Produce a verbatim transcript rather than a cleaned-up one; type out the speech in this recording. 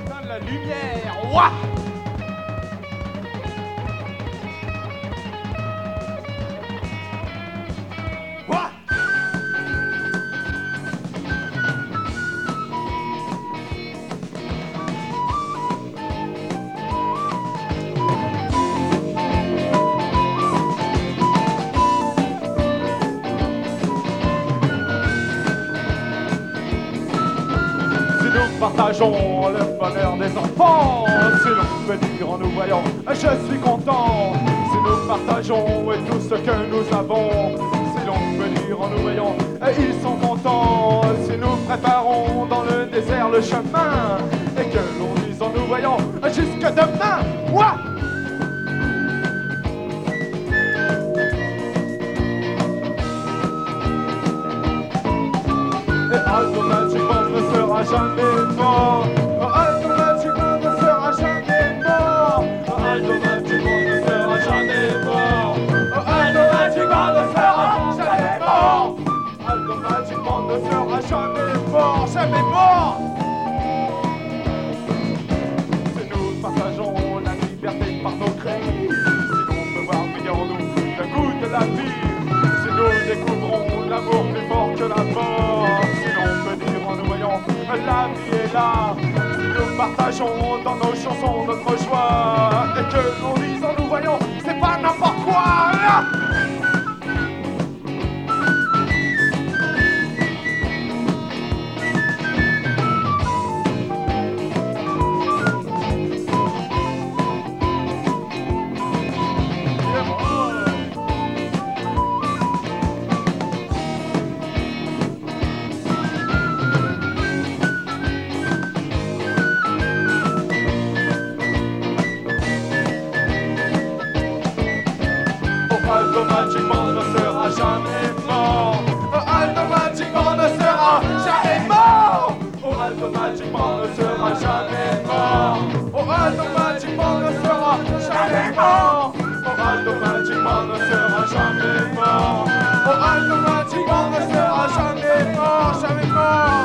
éteindre la lumière. Ouah! Ouah! Partageons le bonheur des enfants. Si l'on peut dire en nous voyant, je suis content. Si nous partageons et tout ce que nous avons, si l'on peut dire en nous voyant, ils sont contents. Si nous préparons dans le désert le chemin, et que l'on dise en nous voyant, jusque demain. Ouah! Automatiquement ne sera jamais mort. Automatiquement ne sera jamais mort. Automatiquement ne sera jamais mort. Automatiquement ne sera jamais mort. Automatiquement ne sera jamais mort. Jamais mort. Si nous partageons la liberté par nos cris, si l'on peut voir briller en nous le goût de la vie, si nous découvrons l'amour plus fort que la mort, la vie est là. Si nous partageons dans nos chansons notre joie, et que l'on dise en nous voyant, c'est pas n'importe quoi. Ah! Automatiquement ne sera jamais mort. Automatiquement ne sera jamais mort. Automatiquement ne sera jamais mort. Automatiquement ne sera jamais mort. Automatiquement ne sera jamais mort. Automatiquement ne sera jamais mort. Jamais mort.